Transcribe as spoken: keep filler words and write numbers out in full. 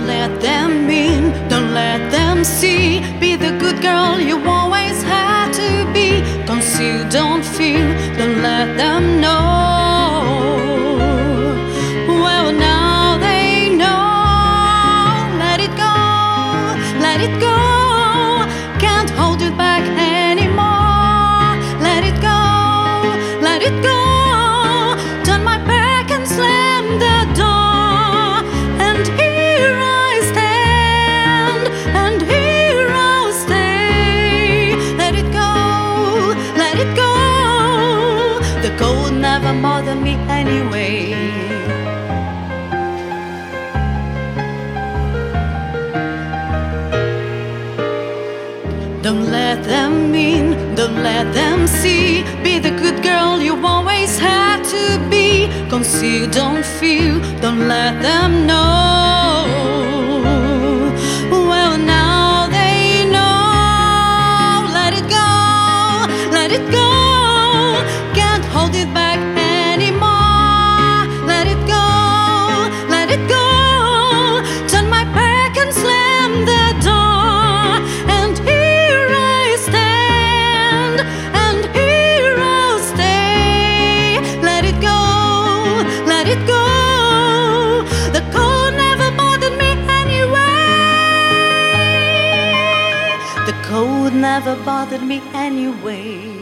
let them in, don't let them see. Be the good girl you always had to be. Conceal, don't feel, don't let them know. Well, now they know. Let it go, let it go. Can't hold it back anymore. Let it go, let it go. Turn my back and slam the door. And here I stand, and here I'll stay. Let it go, let it go. The cold never bothered me anyway. Don't let them in, don't let them see. Be the good girl you always had to be. Conceal, don't feel, don't let them know. Well, now they know. Let it go, let it go. Can't hold it back anymore. Let it go, let it go. Turn my back and slam the door. And here I stand, and here I'll stay. Let it go, let it go. The cold never bothered me anyway. The cold never bothered me anyway.